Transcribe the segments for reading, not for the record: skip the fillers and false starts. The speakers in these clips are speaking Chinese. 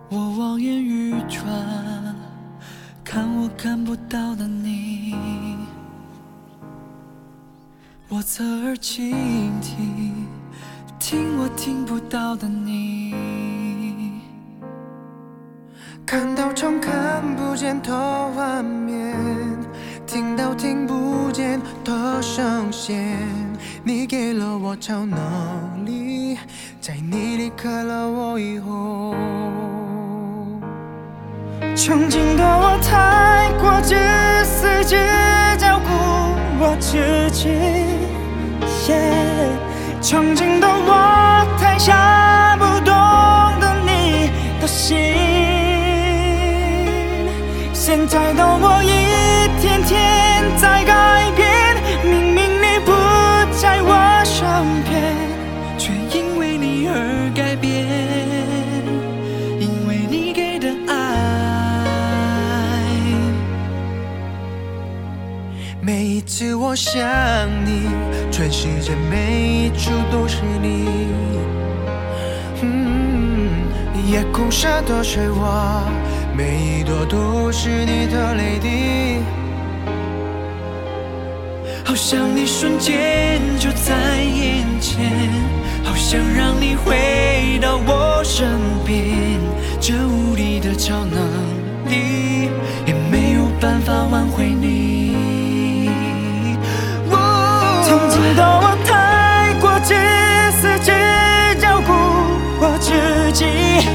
我望眼欲穿，看我看不到的你。我侧耳倾听，听我听不到的你。 看到常看不见的画面，听到听不见的声线。你给了我超能力，在你离开了我以后，曾经的我太过自私，只照顾我自己。曾经的我太傻，不懂得你的心。现在的我一天天在改变，明明你不在我身边， 却因为你而改变，因为你给的爱。 每一次我想你，全世界每一处都是你。夜空下的水花，每一朵都是你的泪滴。 好想你瞬间就在眼前，好想让你回到我身边。这无力的超能力，也没有办法挽回你。 曾经的我太过自私，只照顾我自己。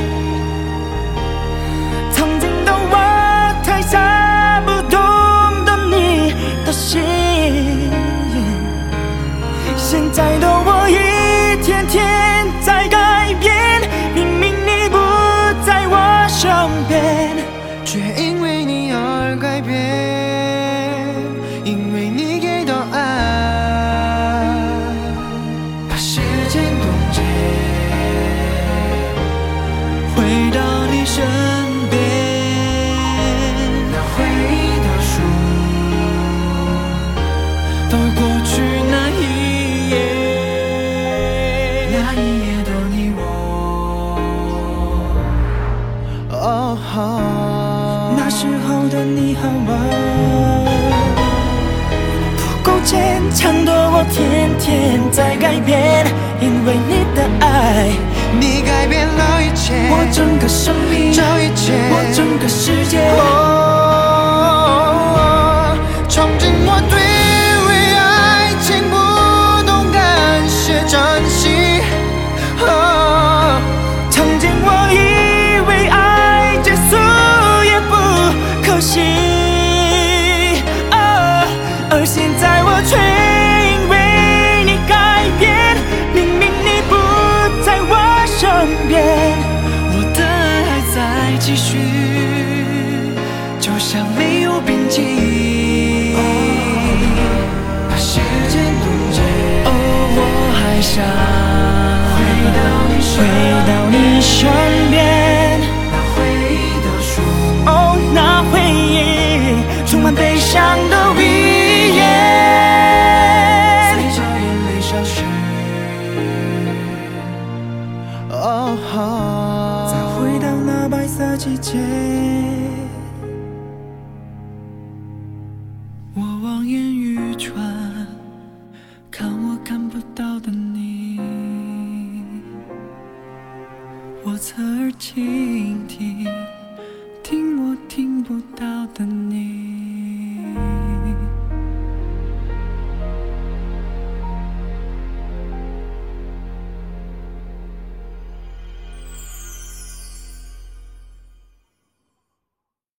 曾经的我太傻，不懂得你的心。现在的我一天天在改变，明明你不在我身边，却因为你而改变，因为你给的爱，把时间冻结， 回到你身边， 那回忆的书， 到过去那一页， 那一页的你我。那时候的你和我不够坚强的我，天天在改变，因为你的爱，你改变了一切， 我整个生命， 这一切， 我整个世界。 曾经我对为爱情不懂感谢珍惜，曾经我以为爱结束也不可惜，而现在我却因为你改变，明明你不在我身边， 我的爱还在继续，就像没有边际。 把时间冻结， 哦，我还想回到你身边，那回忆的书，哦，那回忆充满悲伤的语言，随着眼泪消失，再回到那白色季节。 我望眼欲穿，看我看不到的你。我侧耳倾听，